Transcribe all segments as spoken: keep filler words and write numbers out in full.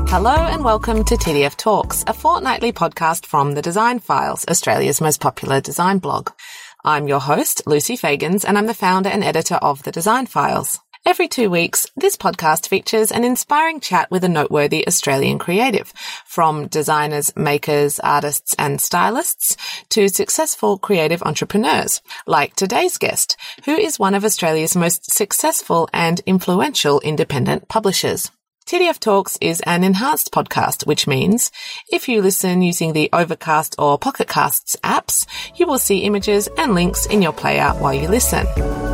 Hello and welcome to T D F Talks, a fortnightly podcast from The Design Files, Australia's most popular design blog. I'm your host, Lucy Fagans, and I'm the founder and editor of The Design Files. Every two weeks, this podcast features an inspiring chat with a noteworthy Australian creative, from designers, makers, artists and stylists to successful creative entrepreneurs, like today's guest, who is one of Australia's most successful and influential independent publishers. T D F Talks is an enhanced podcast, which means if you listen using the Overcast or Pocket Casts apps, you will see images and links in your player while you listen.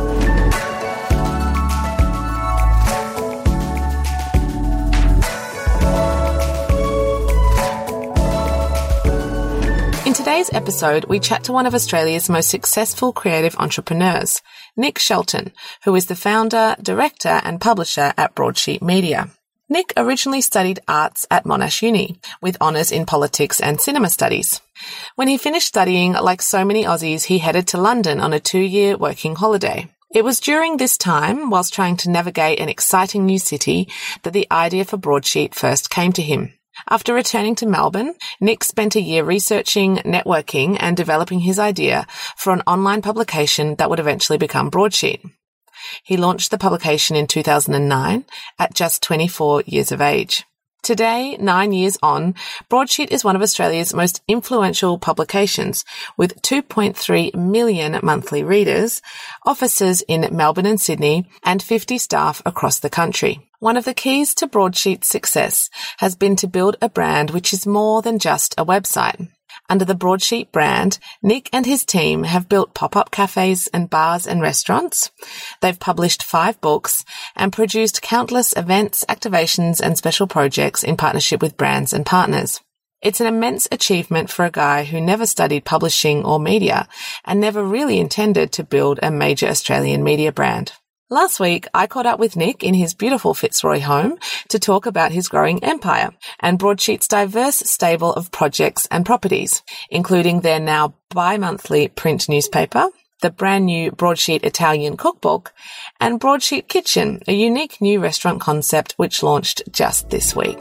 In today's episode, we chat to one of Australia's most successful creative entrepreneurs, Nick Shelton, who is the founder, director and publisher at Broadsheet Media. Nick originally studied arts at Monash Uni, with honours in politics and cinema studies. When he finished studying, like so many Aussies, he headed to London on a two-year working holiday. It was during this time, whilst trying to navigate an exciting new city, that the idea for Broadsheet first came to him. After returning to Melbourne, Nick spent a year researching, networking and developing his idea for an online publication that would eventually become Broadsheet. He launched the publication in two thousand nine at just twenty-four years of age. Today, nine years on, Broadsheet is one of Australia's most influential publications, with two point three million monthly readers, offices in Melbourne and Sydney, and fifty staff across the country. One of the keys to Broadsheet's success has been to build a brand which is more than just a website. Under the Broadsheet brand, Nick and his team have built pop-up cafes and bars and restaurants. They've published five books and produced countless events, activations and special projects in partnership with brands and partners. It's an immense achievement for a guy who never studied publishing or media and never really intended to build a major Australian media brand. Last week, I caught up with Nick in his beautiful Fitzroy home to talk about his growing empire and Broadsheet's diverse stable of projects and properties, including their now bi-monthly print newspaper, the brand new Broadsheet Italian cookbook, and Broadsheet Kitchen, a unique new restaurant concept which launched just this week.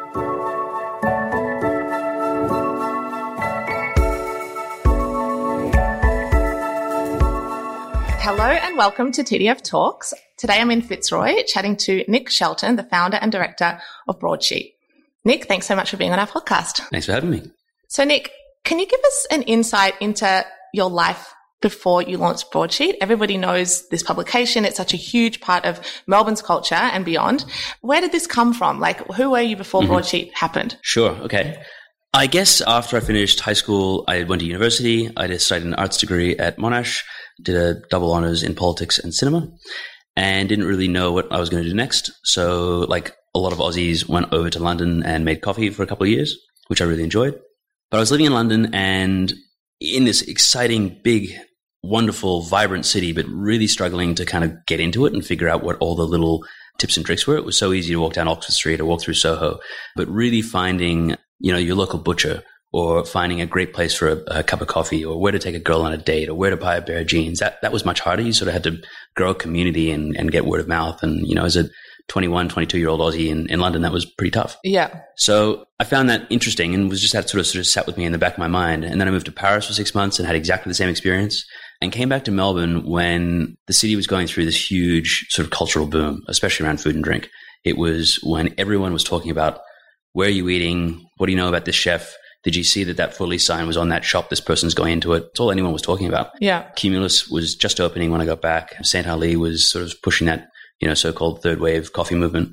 Hello and welcome to T D F Talks. Today I'm in Fitzroy chatting to Nick Shelton, the founder and director of Broadsheet. Nick, thanks so much for being on our podcast. Thanks for having me. So Nick, can you give us an insight into your life before you launched Broadsheet? Everybody knows this publication. It's such a huge part of Melbourne's culture and beyond. Where did this come from? Like, who were you before mm-hmm. Broadsheet happened? Sure. Okay. I guess after I finished high school, I went to university. I just studied an arts degree at Monash, did a double honours in politics and cinema, and didn't really know what I was going to do next. So like a lot of Aussies, went over to London and made coffee for a couple of years, which I really enjoyed. But I was living in London and in this exciting, big, wonderful, vibrant city, but really struggling to kind of get into it and figure out what all the little tips and tricks were. It was so easy to walk down Oxford Street or walk through Soho, but really finding, you know, your local butcher, or finding a great place for a, a cup of coffee, or where to take a girl on a date, or where to buy a pair of jeans. That that was much harder. You sort of had to grow a community and, and get word of mouth. And, you know, as a twenty-one, twenty-two-year-old Aussie in, in London, that was pretty tough. Yeah. So I found that interesting and was just that sort of, sort of sat with me in the back of my mind. And then I moved to Paris for six months and had exactly the same experience, and came back to Melbourne when the city was going through this huge sort of cultural boom, especially around food and drink. It was when everyone was talking about, where are you eating? What do you know about this chef? Did you see that that for lease sign was on that shop? This person's going into it. It's all anyone was talking about. Yeah. Cumulus was just opening when I got back. Saint Ali was sort of pushing that, you know, so-called third wave coffee movement.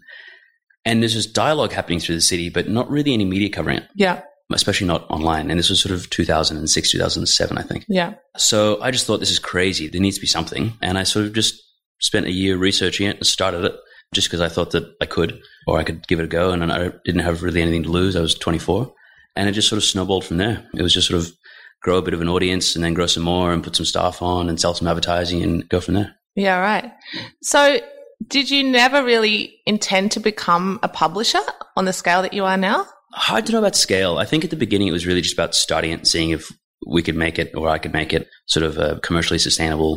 And there's this dialogue happening through the city, but not really any media covering it. Yeah. Especially not online. And this was sort of two thousand six, two thousand seven, I think. Yeah. So I just thought, this is crazy. There needs to be something. And I sort of just spent a year researching it and started it just because I thought that I could, or I could give it a go. And I didn't have really anything to lose. I was twenty-four. And it just sort of snowballed from there. It was just sort of grow a bit of an audience and then grow some more and put some staff on and sell some advertising and go from there. Yeah, right. So did you never really intend to become a publisher on the scale that you are now? Hard to know about scale. I think at the beginning it was really just about starting it and seeing if we could make it, or I could make it, sort of a commercially sustainable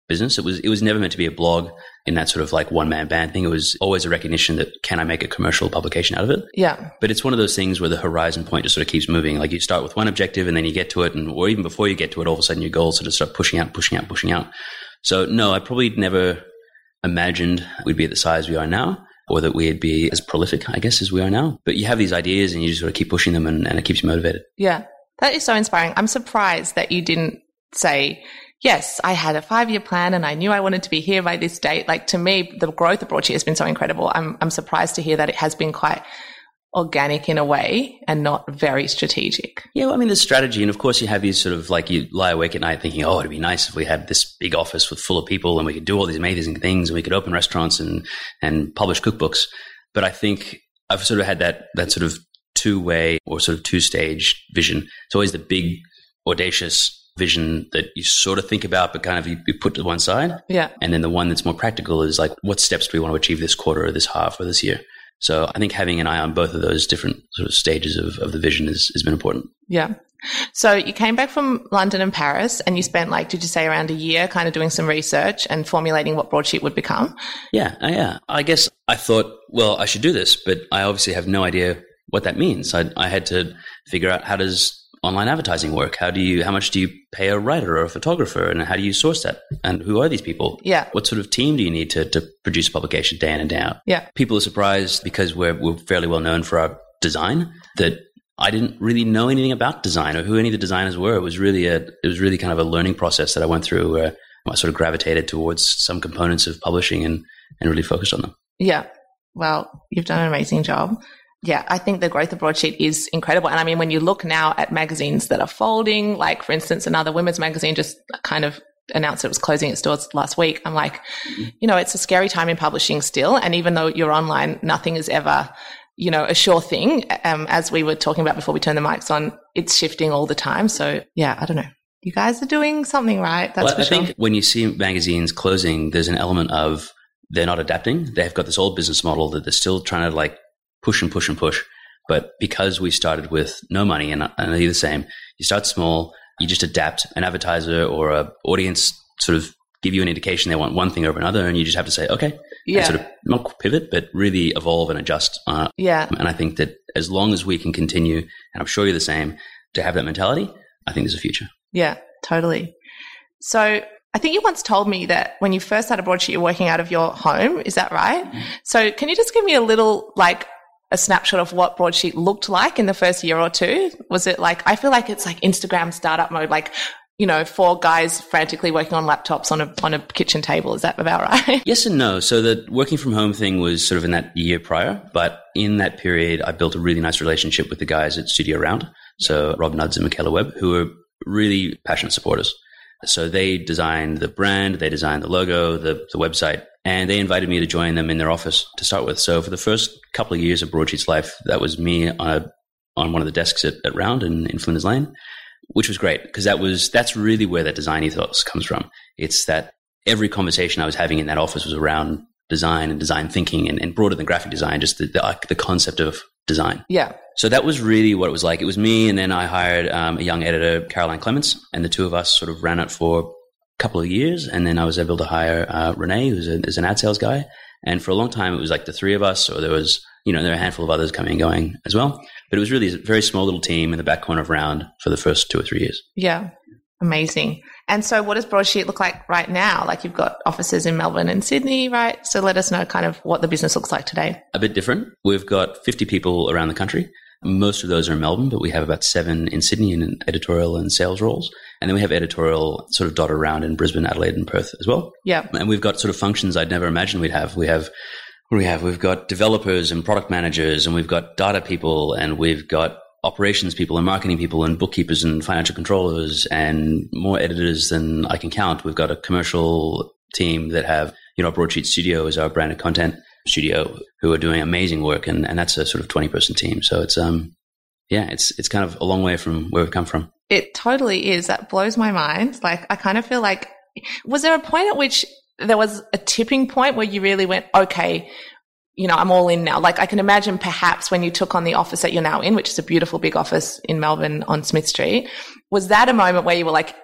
business. It was it was never meant to be a blog in that sort of like one-man band thing. It was always a recognition that can I make a commercial publication out of it? Yeah. But it's one of those things where the horizon point just sort of keeps moving. Like you start with one objective and then you get to it, and or even before you get to it, all of a sudden your goals sort of start pushing out, pushing out, pushing out. So no, I probably never imagined we'd be at the size we are now, or that we'd be as prolific, I guess, as we are now. But you have these ideas and you just sort of keep pushing them, and, and it keeps you motivated. Yeah. That is so inspiring. I'm surprised that you didn't say, yes, I had a five-year plan and I knew I wanted to be here by this date. Like, to me, the growth of Broadsheet has been so incredible. I'm I'm surprised to hear that it has been quite organic in a way and not very strategic. Yeah, well, I mean, there's strategy. And of course, you have these sort of like, you lie awake at night thinking, oh, it'd be nice if we had this big office with full of people and we could do all these amazing things and we could open restaurants and, and publish cookbooks. But I think I've sort of had that, that sort of two-way or sort of two-stage vision. It's always the big, audacious vision that you sort of think about, but kind of you, you put to one side. Yeah. And then the one that's more practical is like, what steps do we want to achieve this quarter or this half or this year? So I think having an eye on both of those different sort of stages of, of the vision is, has been important. Yeah. So you came back from London and Paris and you spent, like, did you say around a year kind of doing some research and formulating what Broadsheet would become? Yeah. Uh, yeah. I guess I thought, well, I should do this, but I obviously have no idea what that means. I, I had to figure out, how does online advertising work? How do you, how much do you pay a writer or a photographer, and how do you source that? And who are these people? Yeah. What sort of team do you need to, to produce a publication day in and day out? Yeah. People are surprised because we're, we're fairly well known for our design, that I didn't really know anything about design or who any of the designers were. It was really a, it was really kind of a learning process that I went through where I sort of gravitated towards some components of publishing and, and really focused on them. Yeah. Well, you've done an amazing job. Yeah, I think the growth of Broadsheet is incredible. And I mean, when you look now at magazines that are folding, like, for instance, another women's magazine just kind of announced it was closing its doors last week. I'm like, you know, it's a scary time in publishing still. And even though you're online, nothing is ever, you know, a sure thing. Um, as we were talking about before we turned the mics on, it's shifting all the time. So yeah, I don't know. You guys are doing something right. That's well, for I sure. think when you see magazines closing, there's an element of they're not adapting. They've got this old business model that they're still trying to like push and push and push. But because we started with no money, and, and they're the same, you start small, you just adapt. An advertiser or a audience sort of give you an indication they want one thing over another, and you just have to say, okay, yeah. and sort of not pivot, but really evolve and adjust. Uh, yeah. And I think that as long as we can continue, and I'm sure you're the same, to have that mentality, I think there's a future. Yeah, totally. So I think you once told me that when you first started Broadsheet, you're working out of your home. Is that right? Mm-hmm. So can you just give me a little, like, a snapshot of what Broadsheet looked like in the first year or two? Was it like, I feel like it's like Instagram startup mode, like, you know, four guys frantically working on laptops on a on a kitchen table. Is that about right? Yes and no. So the working from home thing was sort of in that year prior, but in that period, I built a really nice relationship with the guys at Studio Round. So Rob Nuds and Michaela Webb, who are really passionate supporters. So they designed the brand, they designed the logo, the, the website, and they invited me to join them in their office to start with. So for the first couple of years of Broadsheet's life, that was me on a, on one of the desks at, at Round in, in Flinders Lane, which was great because that was that's really where that design ethos comes from. It's that every conversation I was having in that office was around design and design thinking, and, and broader than graphic design, just the, the the concept of design. Yeah. So that was really what it was like. It was me, and then I hired um, a young editor, Caroline Clements, and the two of us sort of ran it for a couple of years. And then I was able to hire uh, Renee, who's a, is an ad sales guy. And for a long time, it was like the three of us, or there was, you know, there were a handful of others coming and going as well. But it was really a very small little team in the back corner of Round for the first two or three years. Yeah. Amazing. And so what does Broadsheet look like right now? Like you've got offices in Melbourne and Sydney, right? So let us know kind of what the business looks like today. A bit different. We've got fifty people around the country. Most of those are in Melbourne, but we have about seven in Sydney in editorial and sales roles. And then we have editorial sort of dotted around in Brisbane, Adelaide, and Perth as well. Yeah. And we've got sort of functions I'd never imagined we'd have. We have, what do we have? We've got developers and product managers, and we've got data people, and we've got operations people and marketing people and bookkeepers and financial controllers and more editors than I can count. We've got a commercial team that have, you know, Broadsheet Studio is our branded content studio who are doing amazing work. And, and that's a sort of twenty person team. So it's, um, yeah, it's, it's kind of a long way from where we've come from. It totally is. That blows my mind. Like, I kind of feel like, was there a point at which there was a tipping point where you really went, okay, you know, I'm all in now? Like, I can imagine perhaps when you took on the office that you're now in, which is a beautiful big office in Melbourne on Smith Street, was that a moment where you were like,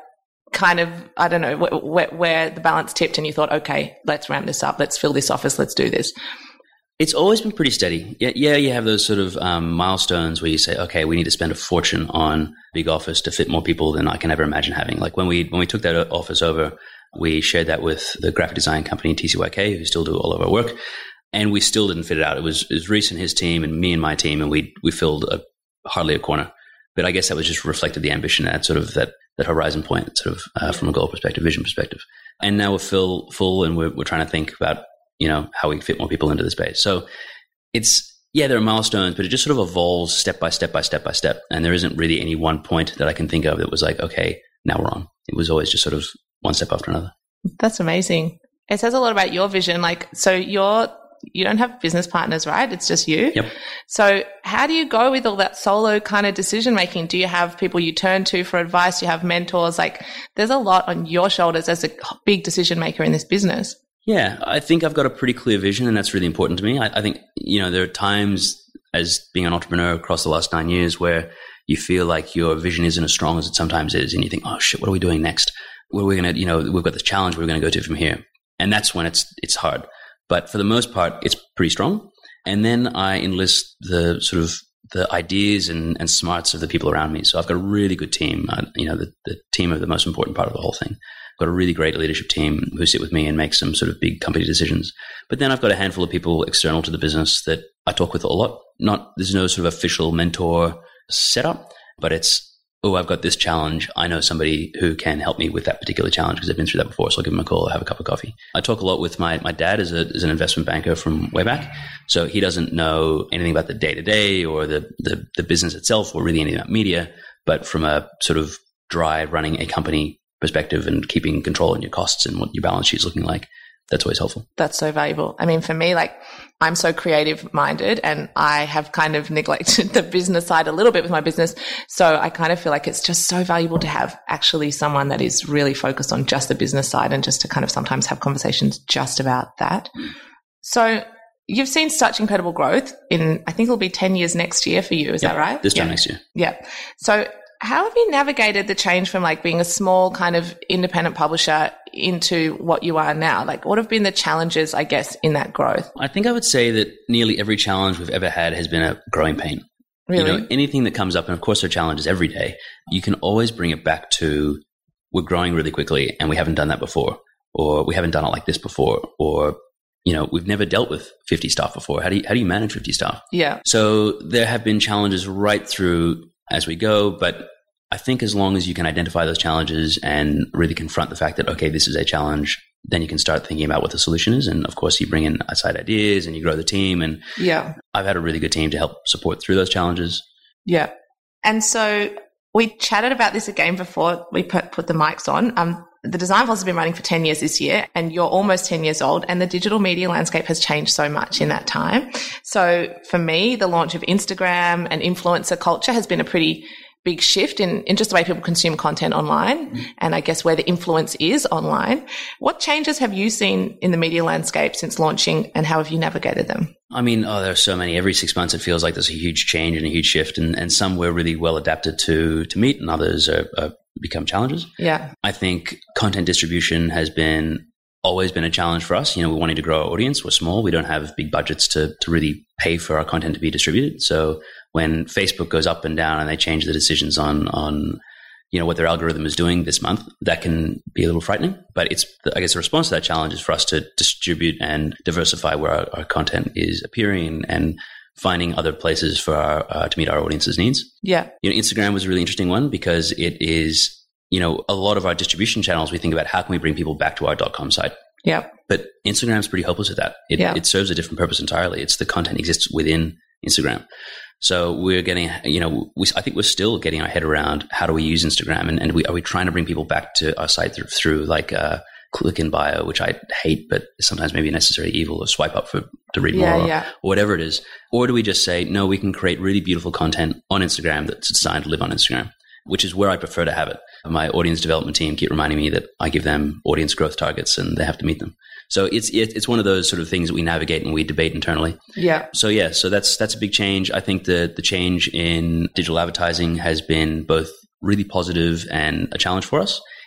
kind of, I don't know, where, where the balance tipped and you thought, okay, let's ramp this up, let's fill this office, let's do this? It's always been pretty steady. Yeah, yeah, you have those sort of um, milestones where you say, okay, we need to spend a fortune on a big office to fit more people than I can ever imagine having. Like when we when we took that office over, we shared that with the graphic design company T C Y K, who still do all of our work, and we still didn't fit it out. It was, it was Reese and his team and me and my team, and we we filled a, hardly a corner. But I guess that was just reflected the ambition, that sort of that that horizon point, sort of uh, from a goal perspective, vision perspective. And now we're full, full and we're, we're trying to think about, you know, how we fit more people into the space. So it's, yeah, there are milestones, but it just sort of evolves step by step by step by step. And there isn't really any one point that I can think of that was like, okay, now we're on. It was always just sort of one step after another. That's amazing. It says a lot about your vision. Like, so you're, you don't have business partners, right? It's just you. Yep. So how do you go with all that solo kind of decision making? Do you have people you turn to for advice? Do you have mentors? Like, there's a lot on your shoulders as a big decision maker in this business. Yeah, I think I've got a pretty clear vision, and that's really important to me. I, I think, you know, there are times as being an entrepreneur across the last nine years where you feel like your vision isn't as strong as it sometimes is, and you think, oh shit, what are we doing next? What are we going to, you know, we've got this challenge we're going to go to from here. And that's when it's it's hard. But for the most part, it's pretty strong. And then I enlist the sort of the ideas and, and smarts of the people around me. So I've got a really good team. Uh, you know, the, the team are the most important part of the whole thing. I've got a really great leadership team who sit with me and make some sort of big company decisions. But then I've got a handful of people external to the business that I talk with a lot. Not, there's no sort of official mentor setup, but it's, oh, I've got this challenge. I know somebody who can help me with that particular challenge because I've been through that before. So I'll give him a call, have a cup of coffee. I talk a lot with my, my dad as, a, as an investment banker from way back. So he doesn't know anything about the day-to-day or the, the, the business itself or really anything about media. But from a sort of dry running a company perspective and keeping control on your costs and what your balance sheet is looking like, that's always helpful. That's so valuable. I mean, for me, like, I'm so creative minded and I have kind of neglected the business side a little bit with my business. So I kind of feel like it's just so valuable to have actually someone that is really focused on just the business side and just to kind of sometimes have conversations just about that. So you've seen such incredible growth in, I think it'll be ten years next year for you. Is yeah, that right? This time yeah. next year. Yeah. So how have you navigated the change from like being a small kind of independent publisher into what you are now? Like, what have been the challenges, I guess, in that growth? I think I would say that nearly every challenge we've ever had has been a growing pain. Really? You know, anything that comes up, and of course there are challenges every day, you can always bring it back to we're growing really quickly and we haven't done that before, or we haven't done it like this before, or, you know, we've never dealt with fifty staff before. How do you, how do you manage fifty staff? Yeah. So there have been challenges right through as we go, but I think as long as you can identify those challenges and really confront the fact that, okay, this is a challenge, then you can start thinking about what the solution is. And of course, you bring in outside ideas and you grow the team. And yeah, I've had a really good team to help support through those challenges. Yeah. And so we chatted about this again before we put, put the mics on. Um, the Design Pulse has been running for ten years this year, and you're almost ten years old, and the digital media landscape has changed so much in that time. So for me, the launch of Instagram and influencer culture has been a pretty big shift in, in just the way people consume content online, mm. and I guess where the influence is online. What changes have you seen in the media landscape since launching, and how have you navigated them? I mean, oh, there are so many. Every six months it feels like there's a huge change and a huge shift, and, and some we're really well adapted to to meet, and others are, are become challenges. Yeah. I think content distribution has been always been a challenge for us. You know, we're wanting to grow our audience. We're small. We don't have big budgets to to really pay for our content to be distributed. So when Facebook goes up and down and they change the decisions on, on, you know, what their algorithm is doing this month, that can be a little frightening. But it's, I guess the response to that challenge is for us to distribute and diversify where our, our content is appearing and finding other places for our, uh, to meet our audience's needs. Yeah. You know, Instagram was a really interesting one because it is, you know, a lot of our distribution channels, we think about how can we bring people back to our .com site. Yeah. But Instagram's pretty hopeless with that. It, yeah. it serves a different purpose entirely. It's the content exists within Instagram. So we're getting, you know, we, I think we're still getting our head around how do we use Instagram, and, and we, are we trying to bring people back to our site through, through like a click in bio, which I hate, but sometimes maybe a necessary evil, or swipe up for to read yeah, more, yeah. or, or whatever it is. Or do we just say, no, we can create really beautiful content on Instagram that's designed to live on Instagram, which is where I prefer to have it. My audience development team keep reminding me that I give them audience growth targets and they have to meet them. So it's it's one of those sort of things that we navigate and we debate internally. Yeah. So yeah, so that's that's a big change. I think the the change in digital advertising has been both really positive and a challenge for us.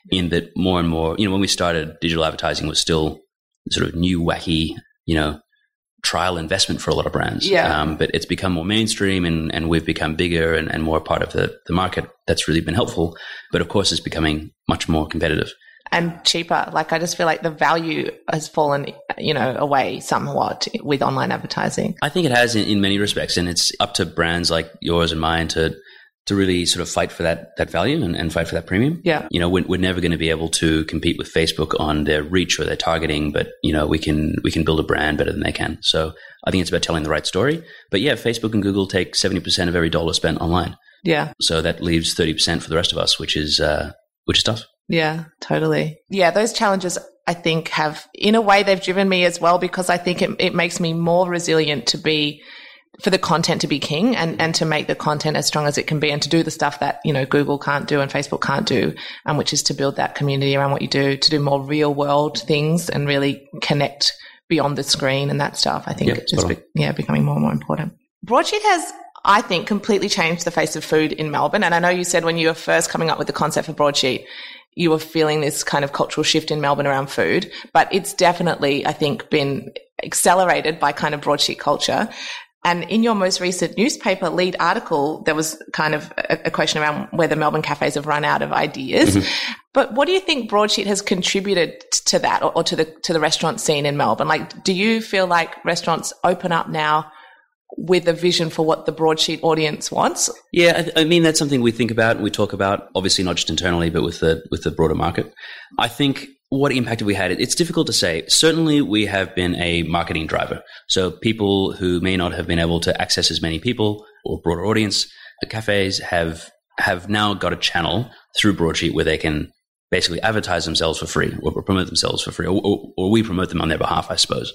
in that more and more, you know, when we started, digital advertising was still sort of new, wacky, you know, trial investment for a lot of brands. Yeah. Um, but it's become more mainstream and, and we've become bigger and, and more part of the, the market. That's really been helpful. But of course, it's becoming much more competitive. And cheaper. Like, I just feel like the value has fallen, you know, away somewhat with online advertising. I think it has in, in many respects. And it's up to brands like yours and mine to to really sort of fight for that that value and, and fight for that premium. Yeah. You know, we're, we're never going to be able to compete with Facebook on their reach or their targeting, but, you know, we can we can build a brand better than they can. So I think it's about telling the right story. But yeah, Facebook and Google take seventy percent of every dollar spent online. Yeah. So that leaves thirty percent for the rest of us, which is uh, which is tough. Yeah, totally. Yeah, those challenges, I think, have, in a way, they've driven me as well, because I think it, it makes me more resilient to be, for the content to be king and, and to make the content as strong as it can be and to do the stuff that, you know, Google can't do and Facebook can't do, and which is to build that community around what you do, to do more real world things and really connect beyond the screen and that stuff. I think yep, it's just, be, yeah, becoming more and more important. Broadsheet has, I think, completely changed the face of food in Melbourne. And I know you said when you were first coming up with the concept for Broadsheet, you were feeling this kind of cultural shift in Melbourne around food, but it's definitely, I think, been accelerated by kind of broadsheet culture. And in your most recent newspaper lead article, there was kind of a, a question around whether Melbourne cafes have run out of ideas. Mm-hmm. But what do you think broadsheet has contributed to that, or, or to the to the restaurant scene in Melbourne? Like, do you feel like restaurants open up now with a vision for what the broadsheet audience wants? Yeah, I, I mean, that's something we think about and we talk about, obviously not just internally, but with the with the broader market. I think what impact have we had? It's difficult to say. Certainly, we have been a marketing driver. So people who may not have been able to access as many people or broader audience, the cafes have have now got a channel through Broadsheet where they can basically advertise themselves for free or promote themselves for free, or, or, or we promote them on their behalf, I suppose.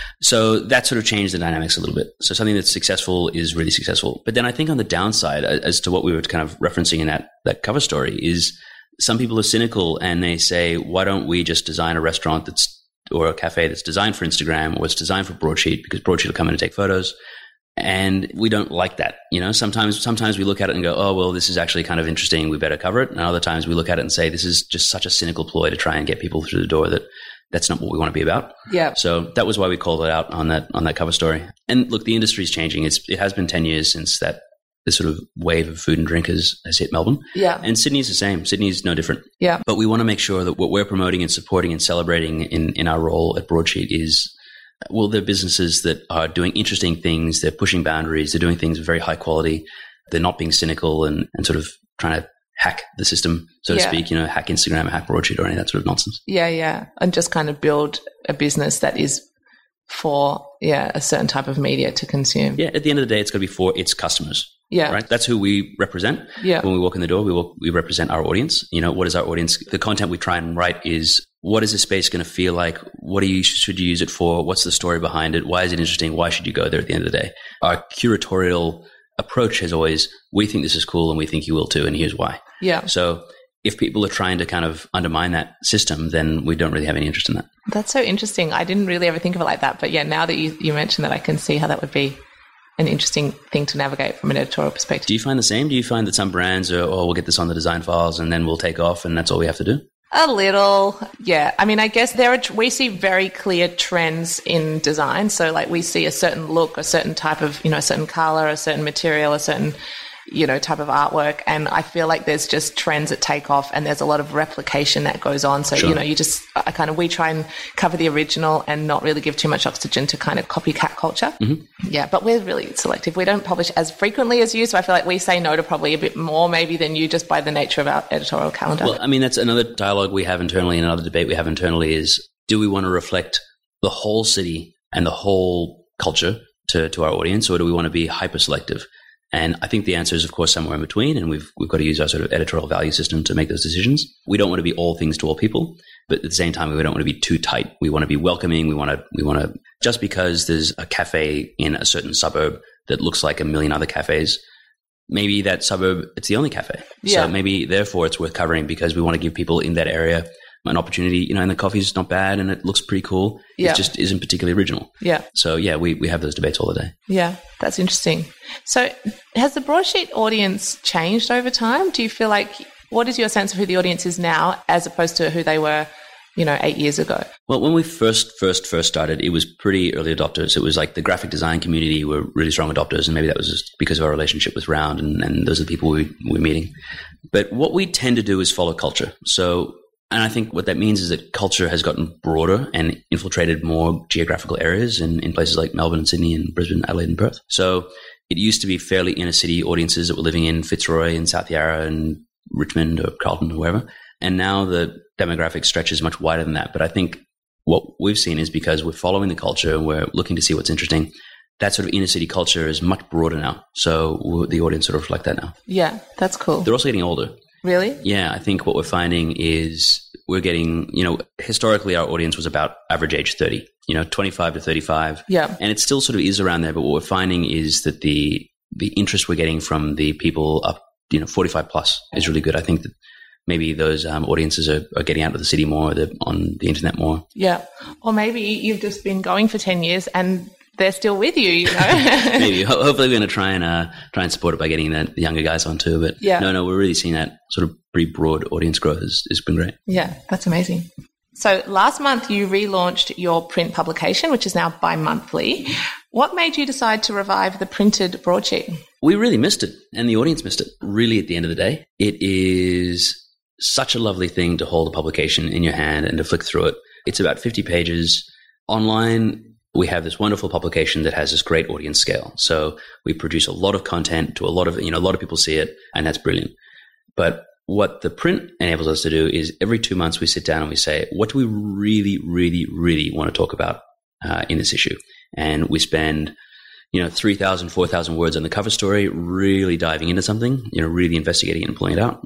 So that sort of changed the dynamics a little bit. So something that's successful is really successful. But then I think on the downside, as to what we were kind of referencing in that, that cover story, is some people are cynical and they say, why don't we just design a restaurant that's, or a cafe that's designed for Instagram or it's designed for Broadsheet, because Broadsheet will come in and take photos. And we don't like that. You know, sometimes, sometimes we look at it and go, oh, well, this is actually kind of interesting. We better cover it. And other times we look at it and say, this is just such a cynical ploy to try and get people through the door that that's not what we want to be about. Yeah. So that was why we called it out on that, on that cover story. And look, the industry is changing. It's, it has been ten years since that, this sort of wave of food and drink has, has hit Melbourne. Yeah. And Sydney is the same. Sydney is no different. Yeah. But we want to make sure that what we're promoting and supporting and celebrating in, in our role at Broadsheet is, well, they're businesses that are doing interesting things. They're pushing boundaries. They're doing things of very high quality. They're not being cynical and, and sort of trying to hack the system, so to yeah. speak, you know, hack Instagram, hack Broadsheet or any of that sort of nonsense. Yeah, yeah. And just kind of build a business that is for, yeah, a certain type of media to consume. Yeah, at the end of the day, it's got to be for its customers. Yeah. Right. That's who we represent. Yeah. When we walk in the door, we will, we represent our audience. You know, what is our audience? The content we try and write is, what is this space going to feel like? What do you, should you use it for? What's the story behind it? Why is it interesting? Why should you go there at the end of the day? Our curatorial approach has always, we think this is cool and we think you will too, and here's why. Yeah. So if people are trying to kind of undermine that system, then we don't really have any interest in that. That's so interesting. I didn't really ever think of it like that. But yeah, now that you, you mentioned that, I can see how that would be an interesting thing to navigate from an editorial perspective. Do you find the same? Do you find that some brands are, oh, we'll get this on the design files and then we'll take off and that's all we have to do? A little, yeah. I mean, I guess there are, we see very clear trends in design. So like we see a certain look, a certain type of, you know, a certain color, a certain material, a certain, you know, type of artwork. And I feel like there's just trends that take off and there's a lot of replication that goes on. So, sure. you know, you just, I kind of, we try and cover the original and not really give too much oxygen to kind of copycat culture. Mm-hmm. Yeah. But we're really selective. We don't publish as frequently as you. So I feel like we say no to probably a bit more maybe than you, just by the nature of our editorial calendar. Well, I mean, that's another dialogue we have internally and another debate we have internally is, do we want to reflect the whole city and the whole culture to, to our audience, or do we want to be hyper selective? And I think the answer is, of course, somewhere in between, and we've we've got to use our sort of editorial value system to make those decisions. We don't want to be all things to all people, but at the same time, we don't want to be too tight. We want to be welcoming. We want to we want to just because there's a cafe in a certain suburb that looks like a million other cafes, maybe that suburb, it's the only cafe. Yeah. So maybe therefore it's worth covering because we want to give people in that area an opportunity, you know, and the coffee's not bad and it looks pretty cool. Yeah. It just isn't particularly original. Yeah. So yeah, we, we have those debates all the day. Yeah, that's interesting. So has the broadsheet audience changed over time? Do you feel like What is your sense of who the audience is now as opposed to who they were, you know, eight years ago? Well, when we first, first, first started, it was pretty early adopters. It was like the graphic design community were really strong adopters, and maybe that was just because of our relationship with Round, and, and those are the people we, we're meeting. But what we tend to do is follow culture. So, and I think what that means is that culture has gotten broader and infiltrated more geographical areas in, in places like Melbourne and Sydney and Brisbane, Adelaide and Perth. So it used to be fairly inner city audiences that were living in Fitzroy and South Yarra and Richmond or Carlton or wherever. And now the demographic stretches much wider than that. But I think what we've seen is because we're following the culture and we're looking to see what's interesting, that sort of inner city culture is much broader now. So the audience sort of reflect that now. Yeah, that's cool. They're also getting older. Really? Yeah, I think what we're finding is we're getting, you know, historically our audience was about average age thirty, you know, twenty-five to thirty-five. Yeah. And it still sort of is around there. But what we're finding is that the the interest we're getting from the people up, you know, forty-five plus is really good. I think that maybe those um, audiences are, are getting out of the city more, they're on the internet more. Yeah. Or maybe you've just been going for ten years and they're still with you, you know? Maybe. Ho- hopefully we're going to try and uh, try and support it by getting the, the younger guys on too. But yeah. no, no, we're really seeing that sort of pretty broad audience growth has, has been great. Yeah, that's amazing. So last month you relaunched your print publication, which is now bi-monthly. What made you decide to revive the printed broadsheet? We really missed it, and the audience missed it. Really, at the end of the day, it is such a lovely thing to hold a publication in your hand and to flick through it. It's about fifty pages. Online, we have this wonderful publication that has this great audience scale. So we produce a lot of content to a lot of, you know, a lot of people see it, and that's brilliant. But what the print enables us to do is every two months we sit down and we say, what do we really, really, really want to talk about uh, in this issue? And we spend, you know, three thousand, four thousand words on the cover story, really diving into something, you know, really investigating it and pulling it out.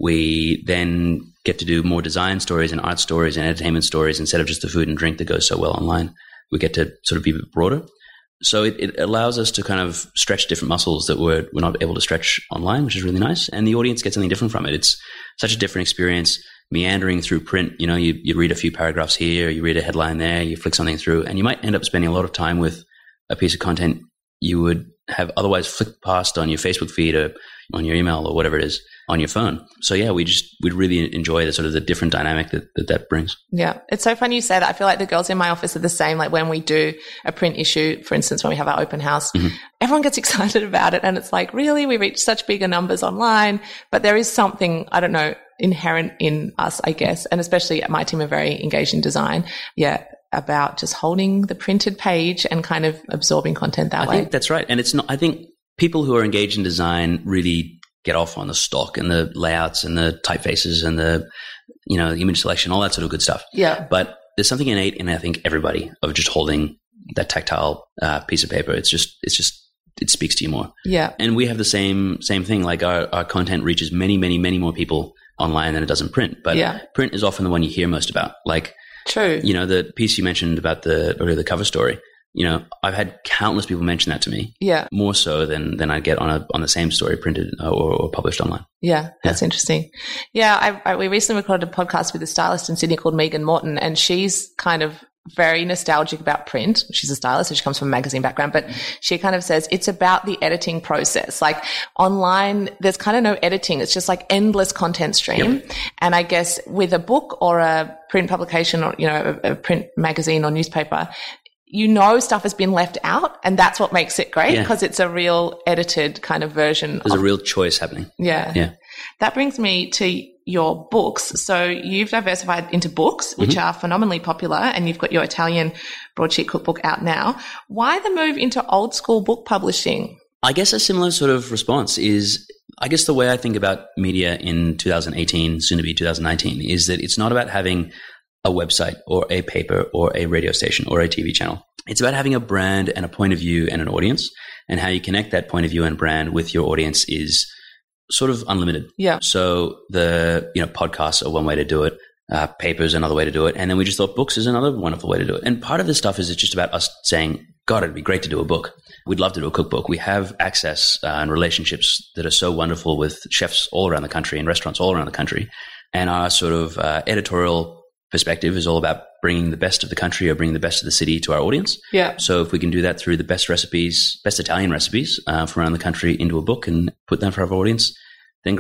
We then get to do more design stories and art stories and entertainment stories instead of just the food and drink that goes so well online. We get to sort of be a bit broader. So it, it allows us to kind of stretch different muscles that we're, we're not able to stretch online, which is really nice. And the audience gets something different from it. It's such a different experience meandering through print. You know, you, you read a few paragraphs here, you read a headline there, you flick something through, and you might end up spending a lot of time with a piece of content you would have otherwise flicked past on your Facebook feed or on your email or whatever it is on your phone. So yeah, we just, we'd really enjoy the sort of the different dynamic that, that that brings. Yeah. It's so funny you say that. I feel like the girls in my office are the same. Like when we do a print issue, for instance, when we have our open house, mm-hmm. everyone gets excited about it. And it's like, really, we reach such bigger numbers online, but there is something, I don't know, inherent in us, I guess. And especially my team are very engaged in design. Yeah. About just holding the printed page and kind of absorbing content that I way. I think that's right. And it's not, I think people who are engaged in design really get off on the stock and the layouts and the typefaces and the, you know, image selection, all that sort of good stuff. Yeah. But there's something innate in, I think, everybody of just holding that tactile uh, piece of paper. It's just, it's just, it speaks to you more. Yeah. And we have the same, same thing. Like our, our content reaches many, many, many more people online than it does in print. But yeah. print is often the one you hear most about. Like, true. You know, the piece you mentioned about the, or the cover story, you know, I've had countless people mention that to me. Yeah. More so than, than I get on a, on the same story printed or, or published online. Yeah. That's yeah. interesting. Yeah. I, I, we recently recorded a podcast with a stylist in Sydney called Megan Morton, and she's kind of very nostalgic about print. She's a stylist, so she comes from a magazine background, but she kind of says it's about the editing process. Like online, there's kind of no editing. It's just like endless content stream. Yep. And I guess with a book or a print publication or, you know, a, a print magazine or newspaper, you know, stuff has been left out, and that's what makes it great because yeah. it's a real edited kind of version. There's of, a real choice happening. Yeah. Yeah. That brings me to your books. So you've diversified into books, which mm-hmm. are phenomenally popular, and you've got your Italian broadsheet cookbook out now. Why the move into old school book publishing? I guess a similar sort of response is, I guess the way I think about media in two thousand eighteen, soon to be two thousand nineteen, is that it's not about having a website or a paper or a radio station or a T V channel. It's about having a brand and a point of view and an audience, and how you connect that point of view and brand with your audience is sort of unlimited. Yeah. So the, you know, podcasts are one way to do it. Uh, paper is another way to do it. And then we just thought books is another wonderful way to do it. And part of this stuff is it's just about us saying, God, it'd be great to do a book. We'd love to do a cookbook. We have access uh, and relationships that are so wonderful with chefs all around the country and restaurants all around the country. And our sort of uh, editorial perspective is all about bringing the best of the country or bringing the best of the city to our audience. Yeah. So if we can do that through the best recipes, best Italian recipes uh, from around the country into a book and put them for our audience, then great.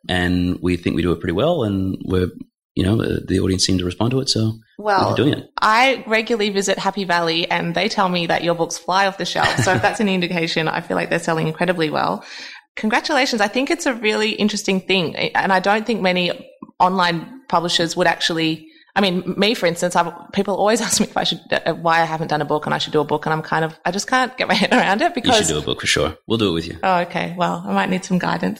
and we think we do it pretty well, and we're, you know, the audience seem to respond to it, so well, we're doing it. I regularly visit Happy Valley, and they tell me that your books fly off the shelf. So if that's any indication, I feel like they're selling incredibly well. Congratulations. I think it's a really interesting thing, and I don't think many online publishers would actually, I mean, me, for instance, I've, people always ask me if I should, uh, why I haven't done a book and I should do a book. And I'm kind of, I just can't get my head around it because. You should do a book for sure. We'll do it with you. Oh, okay. Well, I might need some guidance.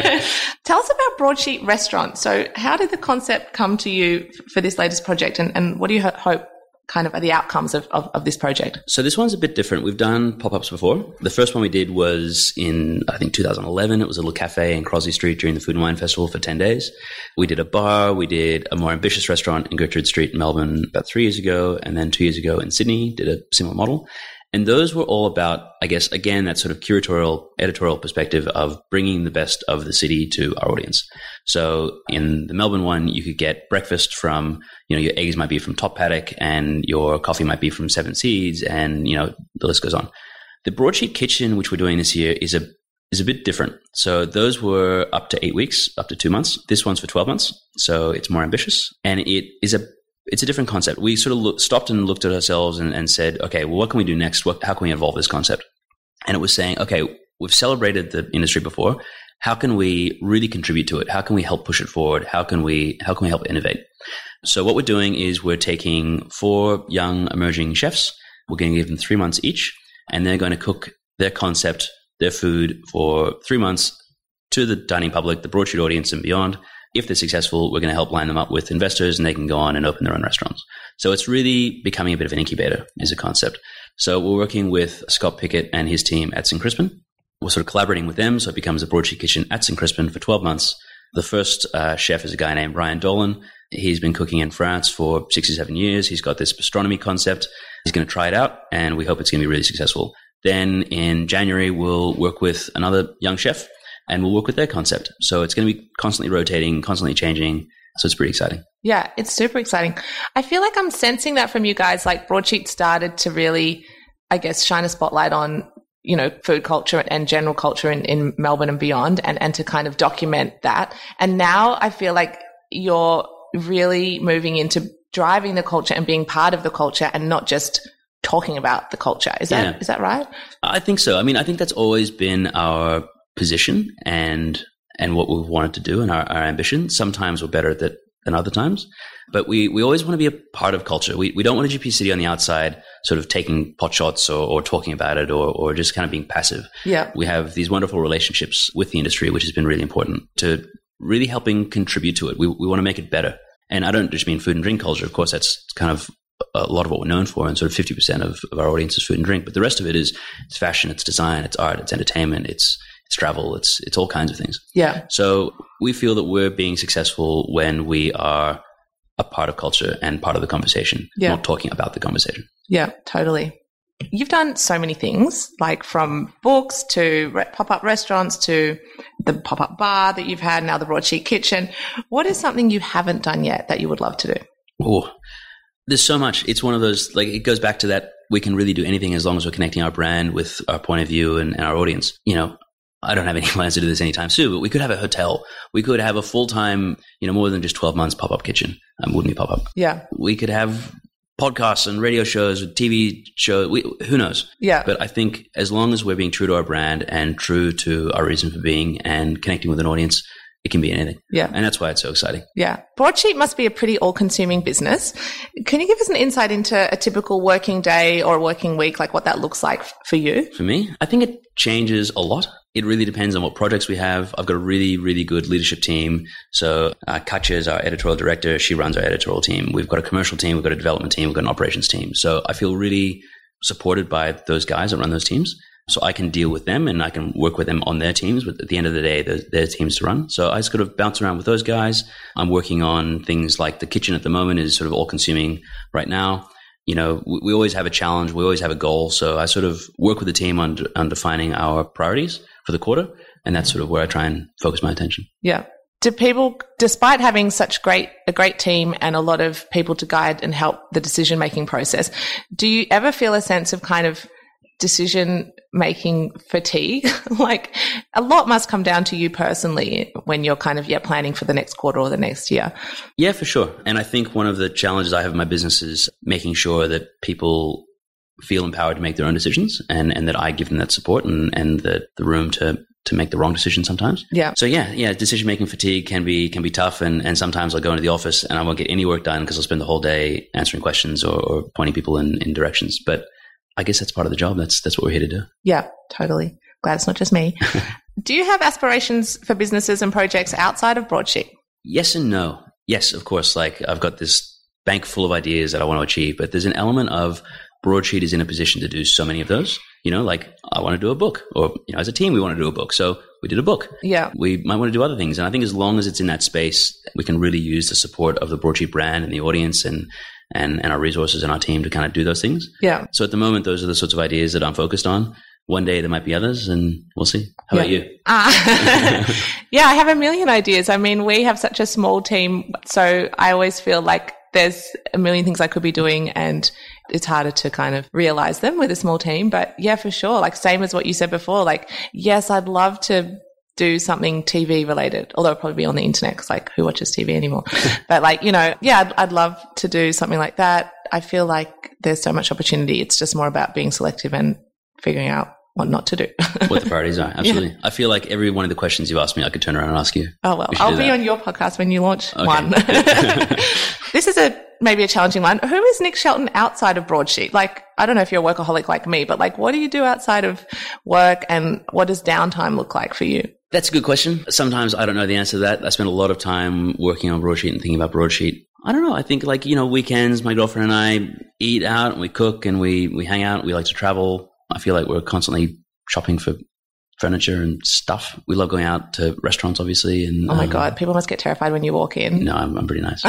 Tell us about Broadsheet Restaurant. So how did the concept come to you for this latest project, and, and what do you ho- hope kind of are the outcomes of, of, of this project? So this one's a bit different. We've done pop-ups before. The first one we did was in, I think, two thousand eleven. It was a little cafe in Crosley Street during the Food and Wine Festival for ten days. We did a bar. We did a more ambitious restaurant in Gertrude Street in Melbourne about three years ago. And then two years ago in Sydney, did a similar model. And those were all about, I guess, again, that sort of curatorial, editorial perspective of bringing the best of the city to our audience. So in the Melbourne one, you could get breakfast from, you know, your eggs might be from Top Paddock and your coffee might be from Seven Seeds, and, you know, the list goes on. The Broadsheet Kitchen, which we're doing this year, is a is a bit different. So those were up to eight weeks, up to two months. This one's for twelve months. So it's more ambitious, and it is a It's a different concept. We sort of look, stopped and looked at ourselves and, and said, okay, well, what can we do next? What, how can we evolve this concept? And it was saying, okay, we've celebrated the industry before. How can we really contribute to it? How can we help push it forward? How can we, how can we help innovate? So what we're doing is we're taking four young emerging chefs. We're going to give them three months each, and they're going to cook their concept, their food for three months to the dining public, the Broadsheet audience and beyond. If they're successful, we're going to help line them up with investors, and they can go on and open their own restaurants. So it's really becoming a bit of an incubator is a concept. So we're working with Scott Pickett and his team at Saint Crispin. We're sort of collaborating with them. So it becomes a Broadsheet Kitchen at Saint Crispin for twelve months. The first uh, chef is a guy named Ryan Dolan. He's been cooking in France for six or seven years. He's got this gastronomy concept. He's going to try it out, and we hope it's going to be really successful. Then in January, we'll work with another young chef, and we'll work with their concept. So it's going to be constantly rotating, constantly changing. So it's pretty exciting. Yeah, it's super exciting. I feel like I'm sensing that from you guys. Like Broadsheet started to really, I guess, shine a spotlight on, you know, food culture and general culture in, in Melbourne and beyond, and, and to kind of document that. And now I feel like you're really moving into driving the culture and being part of the culture and not just talking about the culture. Is that, yeah. is that right? I think so. I mean, I think that's always been our position and and what we've wanted to do and our, our ambition. Sometimes we're better at that than other times, but we, we always want to be a part of culture. We we don't want a G P City on the outside sort of taking pot shots or, or talking about it or, or just kind of being passive. Yeah. We have these wonderful relationships with the industry, which has been really important to really helping contribute to it. We we want to make it better. And I don't just mean food and drink culture. Of course, that's kind of a lot of what we're known for, and sort of fifty percent of, of our audience is food and drink. But the rest of it is it's fashion, it's design, it's art, it's entertainment, it's it's travel, it's it's all kinds of things. Yeah. So we feel that we're being successful when we are a part of culture and part of the conversation, yeah. not talking about the conversation. Yeah, totally. You've done so many things, like from books to re- pop-up restaurants to the pop-up bar that you've had, now the Broadsheet Kitchen. What is something you haven't done yet that you would love to do? Oh, there's so much. It's one of those, like, it goes back to that we can really do anything as long as we're connecting our brand with our point of view and, and our audience. You know, I don't have any plans to do this anytime soon, but we could have a hotel. We could have a full-time, you know, more than just twelve months pop-up kitchen. Um, wouldn't be pop-up. Yeah. We could have podcasts and radio shows, T V shows. We, who knows? Yeah. But I think as long as we're being true to our brand and true to our reason for being and connecting with an audience, it can be anything. Yeah. And that's why it's so exciting. Yeah. Broadsheet must be a pretty all-consuming business. Can you give us an insight into a typical working day or a working week, like what that looks like for you? For me, I think it changes a lot. It really depends on what projects we have. I've got a really, really good leadership team. So uh, Katja is our editorial director. She runs our editorial team. We've got a commercial team. We've got a development team. We've got an operations team. So I feel really supported by those guys that run those teams. So I can deal with them and I can work with them on their teams. But at the end of the day, they're their teams to run. So I sort of bounce around with those guys. I'm working on things like the kitchen at the moment is sort of all consuming right now. You know, we, we always have a challenge. We always have a goal. So I sort of work with the team on, on defining our priorities for the quarter. And that's sort of where I try and focus my attention. Yeah. Do people, despite having such great, a great team and a lot of people to guide and help the decision-making process, do you ever feel a sense of kind of decision-making fatigue? Like, a lot must come down to you personally when you're kind of, yeah, planning for the next quarter or the next year. Yeah, for sure. And I think one of the challenges I have in my business is making sure that people feel empowered to make their own decisions, and, and that I give them that support and, and the, the room to to make the wrong decision sometimes. Yeah. So yeah, yeah, decision-making fatigue can be can be tough, and, and sometimes I'll go into the office and I won't get any work done because I'll spend the whole day answering questions or, or pointing people in, in directions. But I guess that's part of the job. That's that's what we're here to do. Yeah, totally. Glad it's not just me. Do you have aspirations for businesses and projects outside of Broadsheet? Yes and no. Yes, of course. Like, I've got this bank full of ideas that I want to achieve, but there's an element of Broadsheet is in a position to do so many of those. You know, like, I want to do a book, or, you know, as a team, we want to do a book. So we did a book. Yeah. We might want to do other things. And I think as long as it's in that space, we can really use the support of the Broadsheet brand and the audience and, and, and our resources and our team to kind of do those things. Yeah. So at the moment, those are the sorts of ideas that I'm focused on. One day there might be others, and we'll see. How yeah. about you? Uh, yeah, I have a million ideas. I mean, we have such a small team, so I always feel like there's a million things I could be doing, and it's harder to kind of realize them with a small team. But yeah, for sure. Like, same as what you said before, like, yes, I'd love to do something T V related, although it'll probably be on the internet because, like, who watches T V anymore? But, like, you know, yeah, I'd, I'd love to do something like that. I feel like there's so much opportunity. It's just more about being selective and figuring out what not to do. What the priorities are. Absolutely. Yeah. I feel like every one of the questions you've asked me, I could turn around and ask you. Oh, well, I'll be on your podcast when you launch okay. one. This is a maybe a challenging one. Who is Nick Shelton outside of Broadsheet? Like, I don't know if you're a workaholic like me, but, like, what do you do outside of work, and what does downtime look like for you? That's a good question. Sometimes I don't know the answer to that. I spend a lot of time working on Broadsheet and thinking about Broadsheet. I don't know. I think, like, you know, weekends, my girlfriend and I eat out and we cook and we, we hang out. We like to travel. I feel like we're constantly shopping for furniture and stuff. We love going out to restaurants, obviously. And oh my um, God, people must get terrified when you walk in. No, I'm, I'm pretty nice.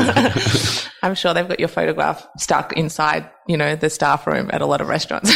I'm sure they've got your photograph stuck inside, you know, the staff room at a lot of restaurants.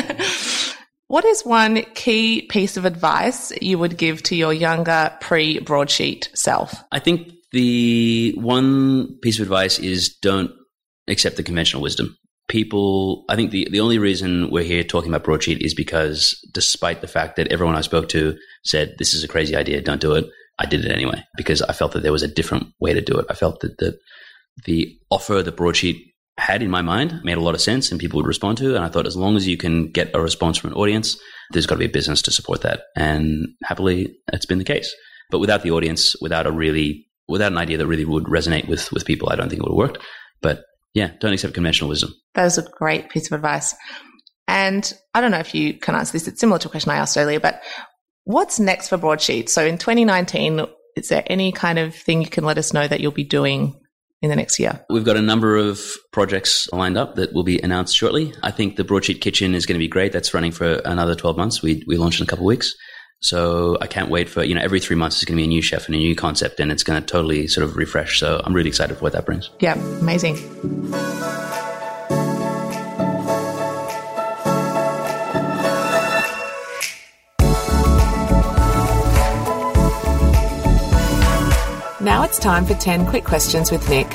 What is one key piece of advice you would give to your younger pre-Broadsheet self? I think the one piece of advice is don't accept the conventional wisdom. People, I think the, the only reason we're here talking about Broadsheet is because, despite the fact that everyone I spoke to said, this is a crazy idea, don't do it, I did it anyway, because I felt that there was a different way to do it. I felt that the, the offer that Broadsheet had in my mind made a lot of sense and people would respond to. And I thought, as long as you can get a response from an audience, there's got to be a business to support that. And happily, it's been the case. But without the audience, without a really, without an idea that really would resonate with, with people, I don't think it would have worked. But yeah, don't accept conventional wisdom. That was a great piece of advice. And I don't know if you can answer this. It's similar to a question I asked earlier, but what's next for Broadsheet? So in twenty nineteen, is there any kind of thing you can let us know that you'll be doing in the next year? We've got a number of projects lined up that will be announced shortly. I think the Broadsheet Kitchen is going to be great. That's running for another twelve months. We we launched in a couple of weeks. So I can't wait for, you know, every three months is going to be a new chef and a new concept, and it's going to totally sort of refresh. So I'm really excited for what that brings. Yeah, amazing. Now it's time for ten quick questions with Nick.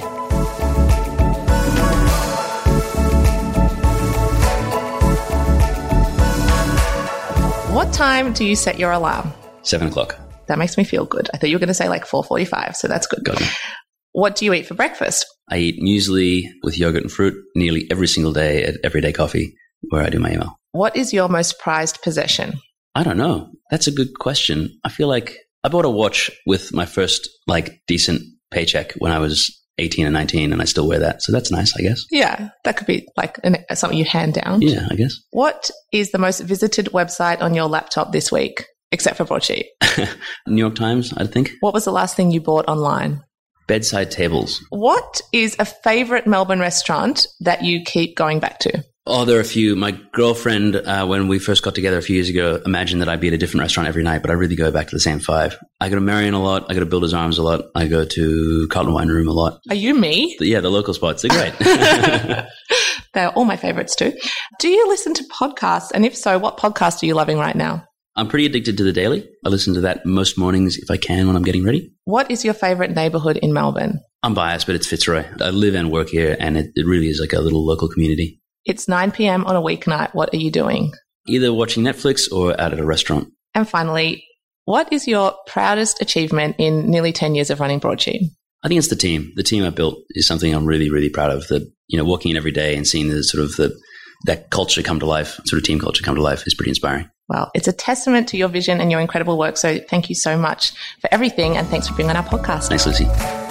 What time do you set your alarm? Seven o'clock. That makes me feel good. I thought you were going to say like four forty-five, so that's good. Got it. What do you eat for breakfast? I eat muesli with yogurt and fruit nearly every single day at Everyday Coffee, where I do my email. What is your most prized possession? I don't know. That's a good question. I feel like I bought a watch with my first like decent paycheck when I was eighteen and nineteen, and I still wear that. So that's nice, I guess. Yeah, that could be like an, something you hand down. Yeah, I guess. What is the most visited website on your laptop this week, except for Broadsheet? New York Times, I think. What was the last thing you bought online? Bedside tables. What is a favorite Melbourne restaurant that you keep going back to? Oh, there are a few. My girlfriend, uh, when we first got together a few years ago, imagined that I'd be at a different restaurant every night, but I really go back to the same five. I go to Marion a lot. I go to Builder's Arms a lot. I go to Carlton Wine Room a lot. Are you me? Yeah, the local spots. They're great. They're all my favorites too. Do you listen to podcasts? And if so, what podcast are you loving right now? I'm pretty addicted to The Daily. I listen to that most mornings if I can when I'm getting ready. What is your favorite neighborhood in Melbourne? I'm biased, but it's Fitzroy. I live and work here, and it, it really is like a little local community. It's nine p.m. on a weeknight. What are you doing? either watching Netflix or out at a restaurant. And finally, what is your proudest achievement in nearly ten years of running Broadsheet? I think it's the team. The team I built is something I'm really, really proud of. That, you know, walking in every day and seeing the sort of the that culture come to life, sort of team culture come to life, is pretty inspiring. Well, it's a testament to your vision and your incredible work. So thank you so much for everything, and thanks for being on our podcast. Thanks, Lucy.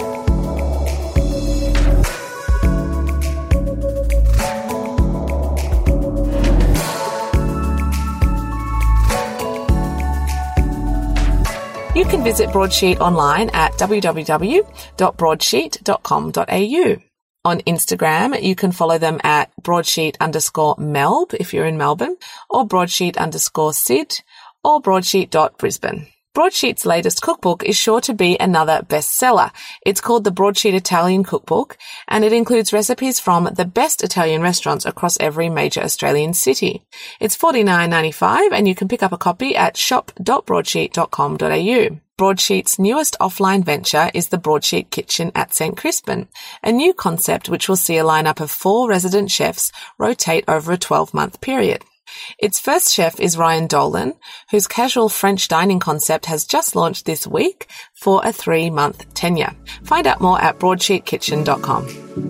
You can visit Broadsheet online at w w w dot broadsheet dot com dot a u. On Instagram, you can follow them at broadsheet underscore melb if you're in Melbourne, or broadsheet underscore sid, or broadsheet.brisbane. Broadsheet's latest cookbook is sure to be another bestseller. It's called the Broadsheet Italian Cookbook, and it includes recipes from the best Italian restaurants across every major Australian city. It's forty-nine ninety-five, and you can pick up a copy at shop dot broadsheet dot com dot a u. Broadsheet's newest offline venture is the Broadsheet Kitchen at Saint Crispin, a new concept which will see a lineup of four resident chefs rotate over a twelve-month period. Its first chef is Ryan Dolan, whose casual French dining concept has just launched this week for a three-month tenure. Find out more at broadsheet kitchen dot com.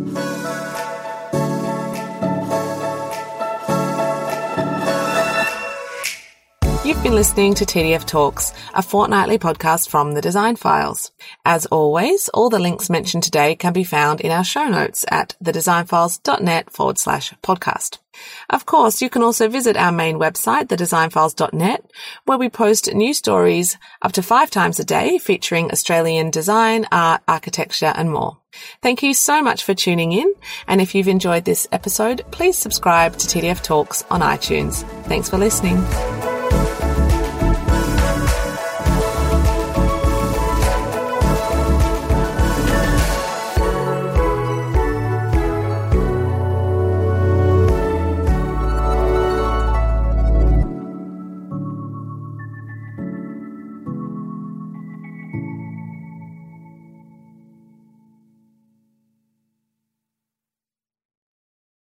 You've been listening to T D F Talks, a fortnightly podcast from the Design Files. As always, all the links mentioned today can be found in our show notes at thedesignfiles.net forward slash podcast. Of course, you can also visit our main website, the design files dot net, where we post new stories up to five times a day featuring Australian design, art, architecture, and more. Thank you so much for tuning in, and if you've enjoyed this episode, please subscribe to T D F Talks on iTunes. Thanks for listening.